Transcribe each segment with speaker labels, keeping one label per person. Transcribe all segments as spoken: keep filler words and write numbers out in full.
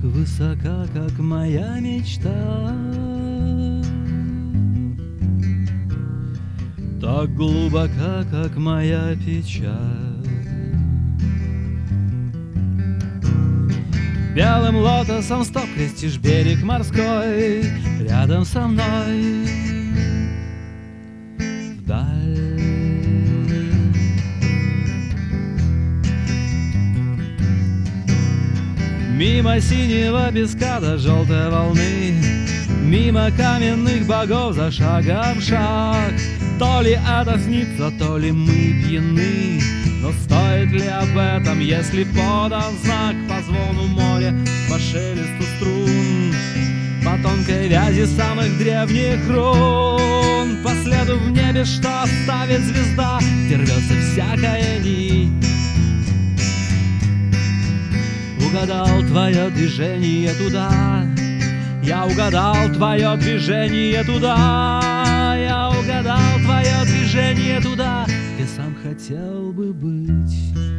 Speaker 1: высока, как моя мечта, так глубока, как моя печаль. Белым лотосом стоп крестишь берег морской рядом со мной вдаль. Мимо синего песка до желтой волны, мимо каменных богов за шагом шаг. То ли это снится, то ли мы пьяны, но стоит ли об этом, если подан знак по звону моря, по шелесту струн, по тонкой вязи самых древних рун, по следу в небе, что оставит звезда, где рвется всякая нить. Угадал твое движение туда, я угадал твое движение туда, я угадал твое движение туда, где сам хотел бы быть.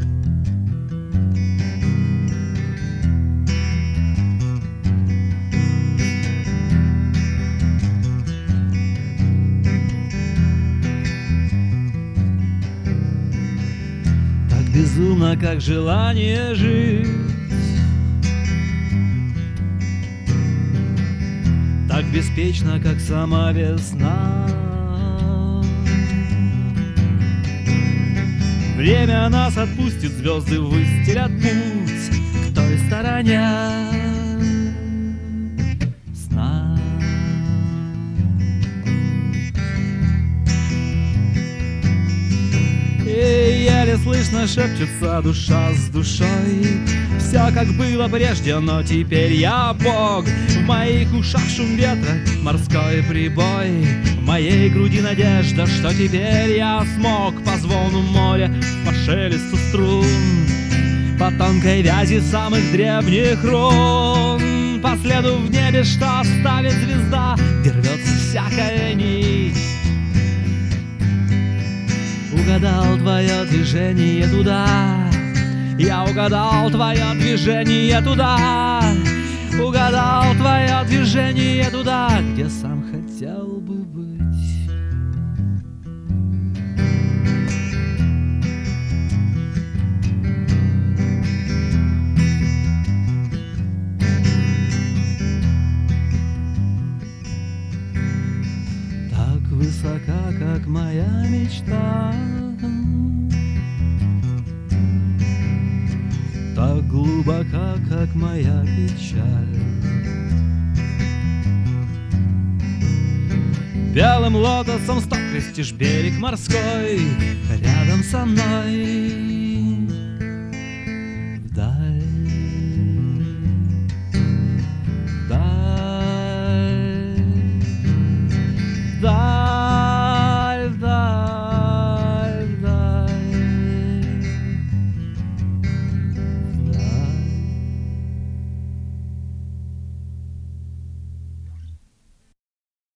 Speaker 1: Так безумно, как желание жить, так беспечно, как сама весна. Время нас отпустит, звезды выстелят путь к той стороне сна. И еле слышно шепчется душа с душой. Все как было прежде, но теперь я Бог. В моих ушах шум ветра, морской прибой, в моей груди надежда, что теперь я смог по звону моря, по шелесту струн, по тонкой вязи самых древних рун, по следу в небе, что оставит звезда, где рвется всякая нить. Угадал твое движение туда, я угадал твое движение туда, угадал твое движение туда, где сам хотел бы быть. Так высока, как моя мечта, так глубока, как моя печаль. Белым лотосом стоп крестишь берег морской рядом со мной